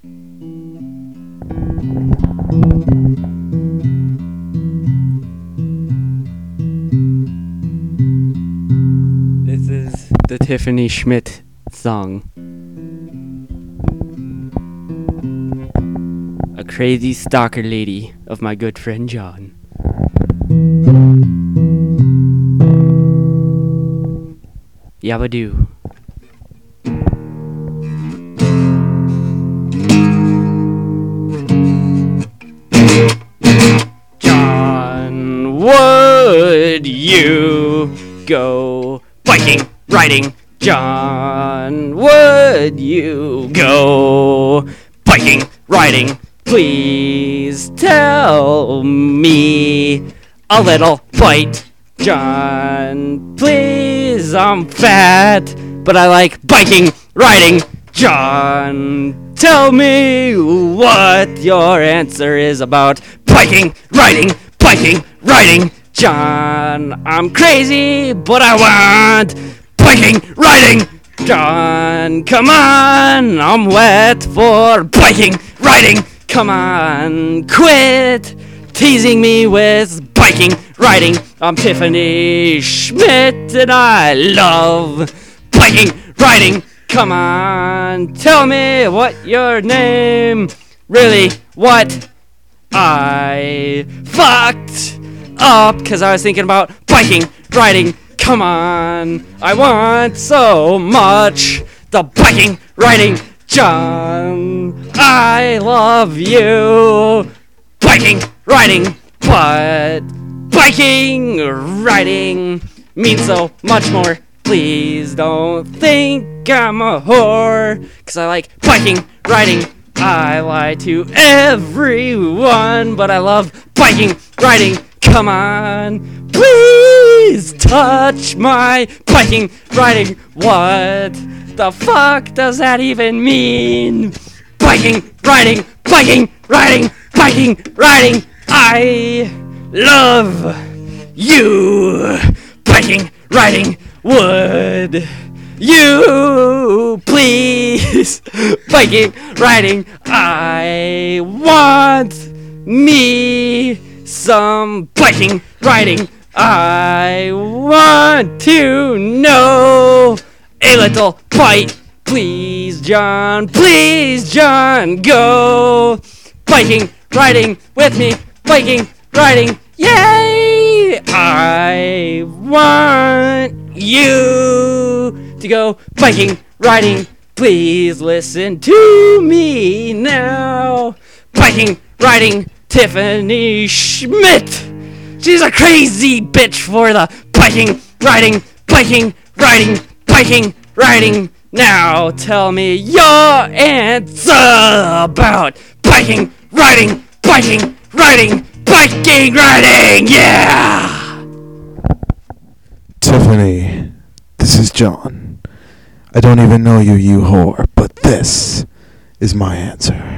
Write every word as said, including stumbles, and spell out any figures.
This is the Tiffany Schmidt song. A crazy stalker lady of my good friend John. Yabadoo. John, would you go biking, riding? John, would you go biking, riding? Please tell me a little bite. John, please, I'm fat, but I like biking, riding. John, tell me what your answer is about biking, riding, biking, riding. John, I'm crazy, but I want biking, riding. John, come on, I'm wet for biking, riding. Come on, quit teasing me with biking, riding. I'm Tiffany Schmidt and I love biking, riding. Come on, tell me what your name, really what I fucked up, cause I was thinking about biking, riding. Come on, I want so much the biking, riding. John, I love you. Biking, riding, but biking, riding means so much more. Please don't think I'm a whore, cause I like biking, riding. I lie to everyone, but I love biking, riding. Come on, please touch my biking, riding. What the fuck does that even mean? Biking, riding, biking, riding, biking, riding. I love you. Biking, riding. Would you please? Biking, riding. I want me some biking, riding. I want to know a little bite. Please, John, please, John, go biking, riding with me. Biking, riding, yay! I want you to go biking, riding. Please listen to me now. Biking, riding, Tiffany Schmidt. She's a crazy bitch for the biking, riding, biking, riding, biking, riding. Now tell me your answer about biking, riding, biking, riding, biking, riding, yeah! Tiffany, this is John. I don't even know you, you whore, but this is my answer.